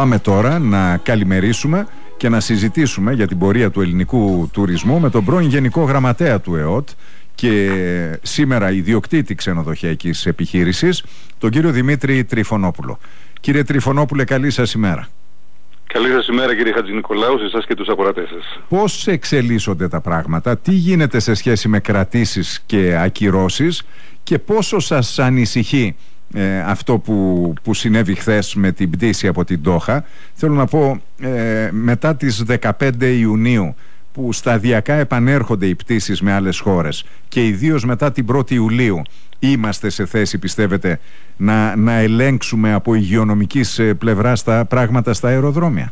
Πάμε τώρα να καλημερίσουμε και να συζητήσουμε για την πορεία του ελληνικού τουρισμού με τον πρώην Γενικό Γραμματέα του ΕΟΤ και σήμερα ιδιοκτήτη ξενοδοχειακής επιχείρησης, τον κύριο Δημήτρη Τριφωνόπουλο. Κύριε Τριφωνόπουλε, καλή σας ημέρα. Καλή σας ημέρα, κύριε Χατζηνικολάου, σε εσάς και τους ακροατές σας. Πώς εξελίσσονται τα πράγματα, τι γίνεται σε σχέση με κρατήσεις και ακυρώσεις και πόσο σας ανησυχεί αυτό που συνέβη χθες με την πτήση από την Ντόχα? Θέλω να πω, μετά τις 15 Ιουνίου που σταδιακά επανέρχονται οι πτήσεις με άλλες χώρες και ιδίως μετά την 1η Ιουλίου, είμαστε σε θέση, πιστεύετε, να ελέγξουμε από υγειονομικής πλευράς τα πράγματα στα αεροδρόμια?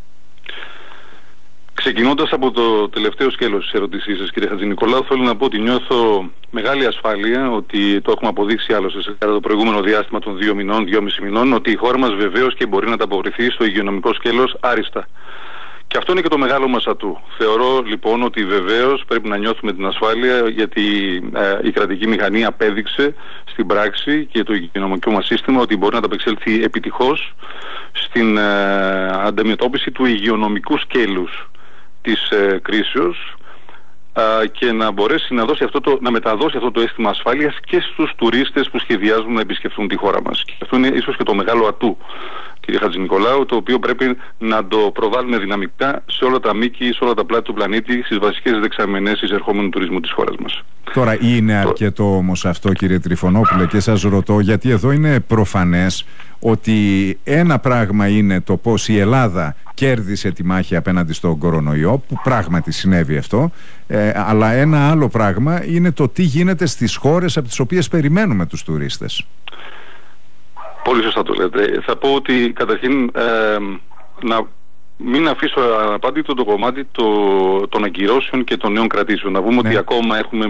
Ξεκινώντας από το τελευταίο σκέλος της ερωτήσής σας, κύριε Χατζηνικολάου, θέλω να πω ότι νιώθω μεγάλη ασφάλεια, ότι το έχουμε αποδείξει άλλωστε κατά το προηγούμενο διάστημα των 2 μηνών, 2,5 μηνών, ότι η χώρα μας βεβαίως και μπορεί να ανταποκριθεί στο υγειονομικό σκέλος άριστα. Και αυτό είναι και το μεγάλο μας ατού. Θεωρώ λοιπόν ότι βεβαίως πρέπει να νιώθουμε την ασφάλεια, γιατί η κρατική μηχανή απέδειξε στην πράξη και το υγειονομικό μας σύστημα ότι μπορεί να ανταπεξέλθει επιτυχώς στην αντιμετώπιση του υγειονομικού σκέλους της κρίσεως και να μπορέσει να μεταδώσει αυτό το αίσθημα ασφάλειας και στους τουρίστες που σχεδιάζουν να επισκεφθούν τη χώρα μας. Και αυτό είναι ίσως και το μεγάλο ατού, κύριε Χατζηνικολάου, το οποίο πρέπει να το προβάλλουμε δυναμικά σε όλα τα μήκη, σε όλα τα πλάτη του πλανήτη, στις βασικές δεξαμενές εισερχόμενου τουρισμού της χώρας μας. Τώρα, είναι αρκετό όμως αυτό, κύριε Τριφωνόπουλε, και σας ρωτώ, γιατί εδώ είναι προφανές ότι ένα πράγμα είναι το πώς η Ελλάδα κέρδισε τη μάχη απέναντι στον κορονοϊό, που πράγματι συνέβη αυτό, αλλά ένα άλλο πράγμα είναι το τι γίνεται στις χώρες από τις οποίες περιμένουμε τους τουρίστες. Πολύ σωστά το λέτε. Θα πω ότι καταρχήν να μην αφήσω αναπάντητο το κομμάτι των ακυρώσεων και των νέων κρατήσεων. Να πούμε ότι ακόμα έχουμε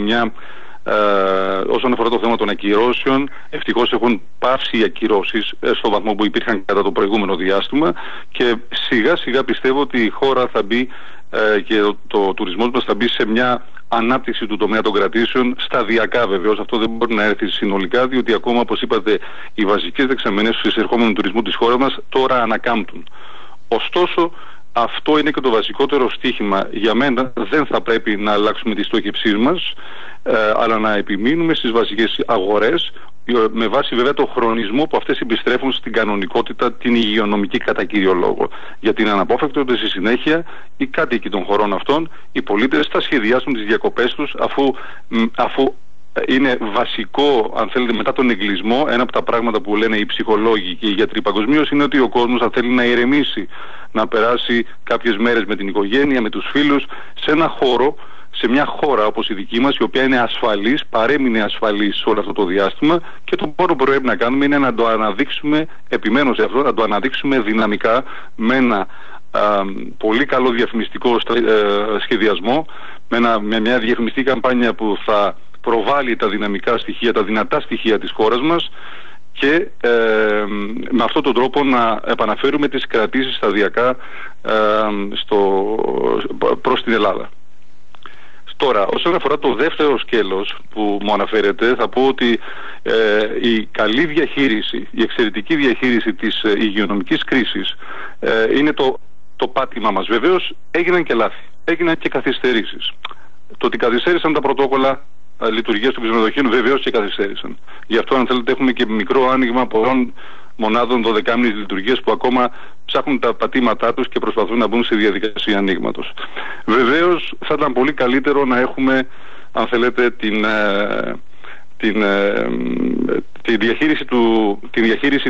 όσον αφορά το θέμα των ακυρώσεων, ευτυχώς έχουν πάυσει οι ακυρώσεις στο βαθμό που υπήρχαν κατά το προηγούμενο διάστημα και σιγά σιγά πιστεύω ότι η χώρα θα μπει και το τουρισμός μας θα μπει σε μια ανάπτυξη του τομέα των κρατήσεων σταδιακά. Βεβαίως αυτό δεν μπορεί να έρθει συνολικά, διότι ακόμα, όπως είπατε, οι βασικές δεξαμενές του εισερχόμενου τουρισμού της χώρας μας τώρα ανακάμπτουν. Ωστόσο, αυτό είναι και το βασικότερο στίχημα. Για μένα δεν θα πρέπει να αλλάξουμε τη στόχευσή μας, αλλά να επιμείνουμε στις βασικές αγορές, με βάση βέβαια το χρονισμό που αυτές επιστρέφουν στην κανονικότητα, την υγειονομική κατά κύριο λόγο. Γιατί είναι αναπόφευκτο ότι στη συνέχεια οι κάτοικοι των χωρών αυτών, οι πολίτες, θα σχεδιάσουν τις διακοπές τους, αφού είναι βασικό, αν θέλετε, μετά τον εγκλισμό, ένα από τα πράγματα που λένε οι ψυχολόγοι και οι γιατροί παγκοσμίως είναι ότι ο κόσμος θα θέλει να ηρεμήσει, να περάσει κάποιες μέρες με την οικογένεια, με τους φίλους, σε ένα χώρο, σε μια χώρα όπως η δική μας, η οποία είναι ασφαλής, παρέμεινε ασφαλής σε όλο αυτό το διάστημα, και το μόνο που πρέπει να κάνουμε είναι να το αναδείξουμε, επιμένω σε αυτό, να το αναδείξουμε δυναμικά με ένα πολύ καλό διαφημιστικό σχεδιασμό, με μια διαφημιστική καμπάνια που θα προβάλλει τα δυναμικά στοιχεία, τα δυνατά στοιχεία της χώρας μας και με αυτόν τον τρόπο να επαναφέρουμε τις κρατήσεις σταδιακά προς την Ελλάδα. Τώρα, όσον αφορά το δεύτερο σκέλος που μου αναφέρετε, θα πω ότι η καλή διαχείριση, η εξαιρετική διαχείριση της υγειονομικής κρίσης είναι το πάτημα μας. Βεβαίως έγιναν και λάθη, έγιναν και καθυστερήσεις. Το ότι καθυστέρησαν τα πρωτόκολλα λειτουργίας των ξενοδοχείων βεβαίως και καθυστέρησαν. Γι' αυτό, αν θέλετε, έχουμε και μικρό άνοιγμα πολλών μονάδων 12μηνης λειτουργίας που ακόμα ψάχνουν τα πατήματά τους και προσπαθούν να μπουν σε διαδικασία ανοίγματος. Βεβαίως θα ήταν πολύ καλύτερο να έχουμε, αν θέλετε, τη διαχείριση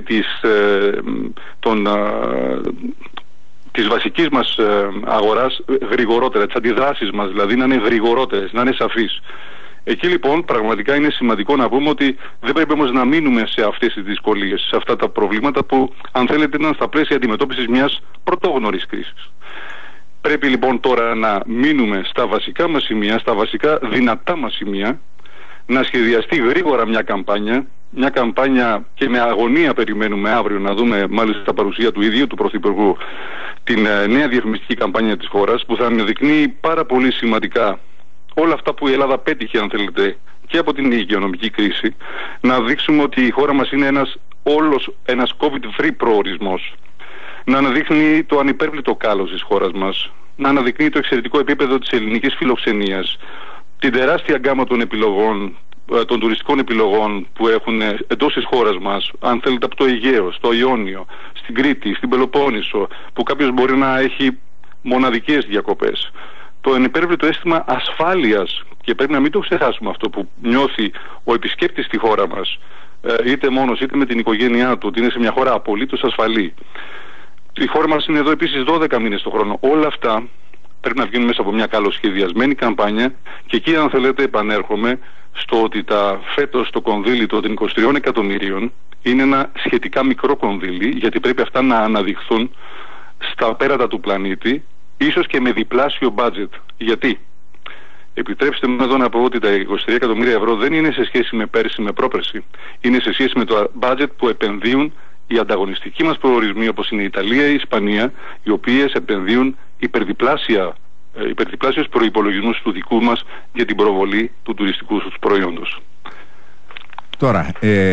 της βασικής μας αγοράς γρηγορότερα, τις αντιδράσεις μας δηλαδή να είναι γρηγορότερες, να είναι σαφείς. Εκεί λοιπόν πραγματικά είναι σημαντικό να πούμε ότι δεν πρέπει όμως να μείνουμε σε αυτές τις δυσκολίες, σε αυτά τα προβλήματα που, αν θέλετε, ήταν στα πλαίσια αντιμετώπισης μιας πρωτόγνωρης κρίσης. Πρέπει λοιπόν τώρα να μείνουμε στα βασικά μας σημεία, στα βασικά δυνατά μας σημεία, να σχεδιαστεί γρήγορα μια καμπάνια και με αγωνία περιμένουμε αύριο να δούμε, μάλιστα στα παρουσία του ίδιου του Πρωθυπουργού, την νέα διαφημιστική καμπάνια της χώρας, που θα αναδεικνύει πάρα πολύ σημαντικά όλα αυτά που η Ελλάδα πέτυχε, αν θέλετε, και από την υγειονομική κρίση, να δείξουμε ότι η χώρα μας είναι ένας COVID-free προορισμός. να αναδείχνει το ανυπέρβλητο κάλος της χώρας μας, να αναδεικνύει το εξαιρετικό επίπεδο της ελληνικής φιλοξενίας, την τεράστια γκάμα των επιλογών, των τουριστικών επιλογών που έχουν εντός της χώρας μας, αν θέλετε από το Αιγαίο, στο Ιόνιο, στην Κρήτη, στην Πελοπόννησο, που κάποιος μπορεί να έχει μοναδικές διακοπές. Το ανυπέρβλητο αίσθημα ασφάλειας, και πρέπει να μην το ξεχάσουμε αυτό, που νιώθει ο επισκέπτης στη χώρα μας, είτε μόνος είτε με την οικογένειά του, ότι είναι σε μια χώρα απολύτως ασφαλή. Η χώρα μας είναι εδώ επίσης 12 μήνες το χρόνο. Όλα αυτά πρέπει να βγαίνουν μέσα από μια καλοσχεδιασμένη καμπάνια, και εκεί, αν θέλετε, επανέρχομαι στο ότι φέτος το κονδύλι των 23 εκατομμυρίων είναι ένα σχετικά μικρό κονδύλι, γιατί πρέπει αυτά να αναδειχθούν στα πέρατα του πλανήτη, ίσως και με διπλάσιο budget. Γιατί? Επιτρέψτε μου εδώ να πω ότι τα 23 εκατομμύρια ευρώ δεν είναι σε σχέση με πέρσι, με πρόπερσι. Είναι σε σχέση με το budget που επενδύουν οι ανταγωνιστικοί μας προορισμοί, όπως είναι η Ιταλία ή η Ισπανία, οι οποίες επενδύουν υπερδιπλάσιους προϋπολογισμούς του δικού μας για την προβολή του τουριστικού τους προϊόντος. Τώρα,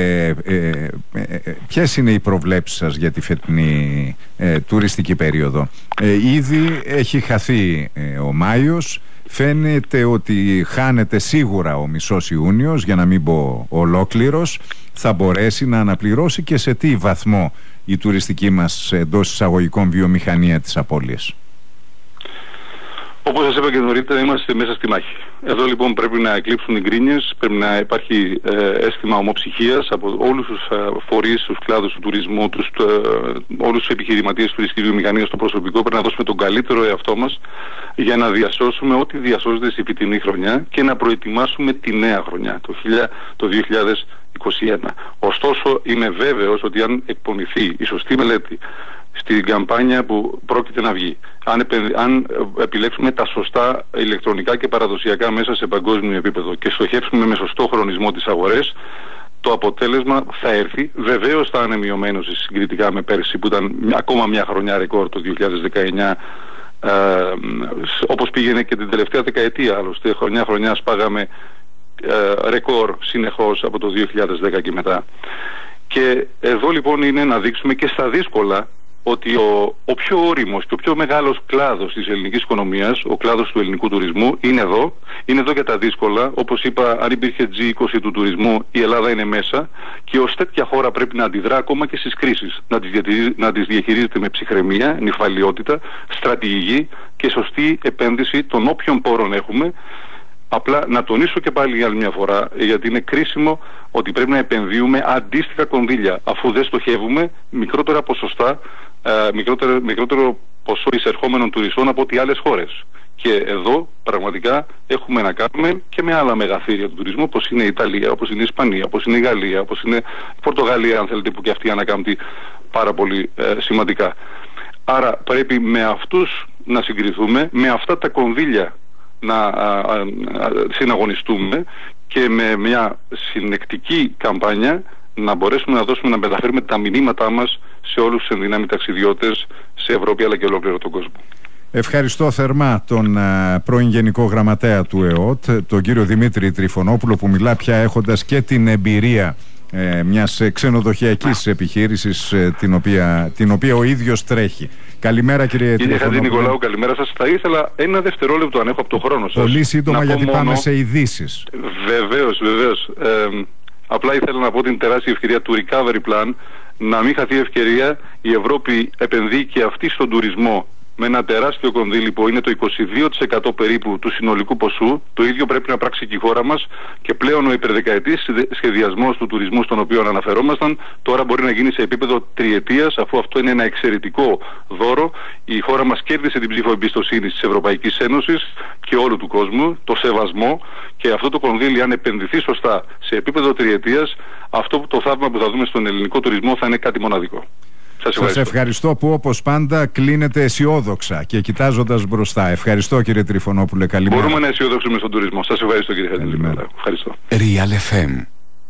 ποιες είναι οι προβλέψεις σας για τη φετινή τουριστική περίοδο? Ήδη έχει χαθεί ο Μάιος, φαίνεται ότι χάνεται σίγουρα ο μισός Ιούνιος, για να μην πω ολόκληρος. Θα μπορέσει να αναπληρώσει και σε τι βαθμό η τουριστική μας εντός εισαγωγικών βιομηχανία της απώλειας? Όπως σας είπα και νωρίτερα, είμαστε μέσα στη μάχη. Εδώ λοιπόν πρέπει να εκλείψουν οι γκρίνιες, πρέπει να υπάρχει αίσθημα ομοψυχίας από όλους τους φορείς, τους κλάδους του τουρισμού, όλους τους επιχειρηματίες της τουριστικής βιομηχανίας, το προσωπικό. Πρέπει να δώσουμε τον καλύτερο εαυτό μας για να διασώσουμε ό,τι διασώζεται στη φετινή χρονιά και να προετοιμάσουμε τη νέα χρονιά, το 2021. Ωστόσο, είμαι βέβαιος ότι αν εκπονηθεί η σωστή μελέτη στην καμπάνια που πρόκειται να βγει, αν επιλέξουμε τα σωστά ηλεκτρονικά και παραδοσιακά μέσα σε παγκόσμιο επίπεδο και στοχεύσουμε με σωστό χρονισμό τις αγορές, το αποτέλεσμα θα έρθει. Βεβαίως θα είναι μειωμένο συγκριτικά με πέρσι, που ήταν ακόμα μια χρονιά ρεκόρ το 2019, όπως πήγαινε και την τελευταία δεκαετία. Άλλωστε χρονιά σπάγαμε ρεκόρ συνεχώς από το 2010 και μετά. Και εδώ λοιπόν είναι να δείξουμε και στα δύσκολα ότι ο πιο όριμος και ο πιο μεγάλος κλάδος της ελληνικής οικονομίας, ο κλάδος του ελληνικού τουρισμού, είναι εδώ για τα δύσκολα. Όπως είπα, αν υπήρχε G20 του τουρισμού, η Ελλάδα είναι μέσα, και ως τέτοια χώρα πρέπει να αντιδρά ακόμα και στις κρίσεις, να τις διαχειρίζεται με ψυχραιμία, νυφαλιότητα, στρατηγική και σωστή επένδυση των όποιων πόρων έχουμε. Απλά να τονίσω και πάλι άλλη μια φορά, γιατί είναι κρίσιμο, ότι πρέπει να επενδύουμε αντίστοιχα κονδύλια, αφού δεν στοχεύουμε μικρότερα ποσοστά, μικρότερο ποσό εισερχόμενων τουριστών από ό,τι άλλες χώρες. Και εδώ πραγματικά έχουμε να κάνουμε και με άλλα μεγαθύρια του τουρισμού, όπως είναι η Ιταλία, όπως είναι η Ισπανία, όπως είναι η Γαλλία, όπως είναι η Πορτογαλία, αν θέλετε, που και αυτή ανακάμπτει πάρα πολύ σημαντικά. Άρα πρέπει με αυτούς να συγκριθούμε, με αυτά τα κονδύλια να συναγωνιστούμε, και με μια συνεκτική καμπάνια να μπορέσουμε να δώσουμε, να μεταφέρουμε τα μηνύματά μας σε όλους τους ενδυνάμει ταξιδιώτες σε Ευρώπη αλλά και ολόκληρο τον κόσμο. Ευχαριστώ θερμά τον πρώην Γενικό Γραμματέα του ΕΟΤ, τον κύριο Δημήτρη Τριφωνόπουλο, που μιλά πια έχοντας και την εμπειρία μιας ξενοδοχειακής επιχείρησης την οποία ο ίδιος τρέχει. Καλημέρα, κύριε Τριφωνόπουλο. Κύριε Χατζηνικολάου, καλημέρα σας. Θα ήθελα ένα δευτερόλεπτο, αν έχω από το χρόνο σας. Πολύ σύντομα, γιατί πάμε σε ειδήσεις. Βεβαίως. Απλά ήθελα να πω την τεράστια ευκαιρία του Recovery Plan, να μην χαθεί ευκαιρία. Η Ευρώπη επενδύει και αυτή στον τουρισμό με ένα τεράστιο κονδύλι που είναι το 22% περίπου του συνολικού ποσού. Το ίδιο πρέπει να πράξει και η χώρα μας, και πλέον ο υπερδεκαετής σχεδιασμός του τουρισμού στον οποίο αναφερόμασταν τώρα μπορεί να γίνει σε επίπεδο τριετίας, αφού αυτό είναι ένα εξαιρετικό δώρο. Η χώρα μας κέρδισε την ψήφο εμπιστοσύνης της Ευρωπαϊκής Ένωσης και όλου του κόσμου, το σεβασμό, και αυτό το κονδύλι, αν επενδυθεί σωστά σε επίπεδο τριετίας, αυτό το θαύμα που θα δούμε στον ελληνικό τουρισμό θα είναι κάτι μοναδικό. Σας ευχαριστώ που όπως πάντα κλείνετε αισιόδοξα και κοιτάζοντας μπροστά. Ευχαριστώ, κύριε Τριφωνόπουλε. Καλημέρα. Μπορούμε να αισιοδοξούμε στον τουρισμό. Σας ευχαριστώ, κύριε Χατζηνικολάου. Ευχαριστώ. Real FM.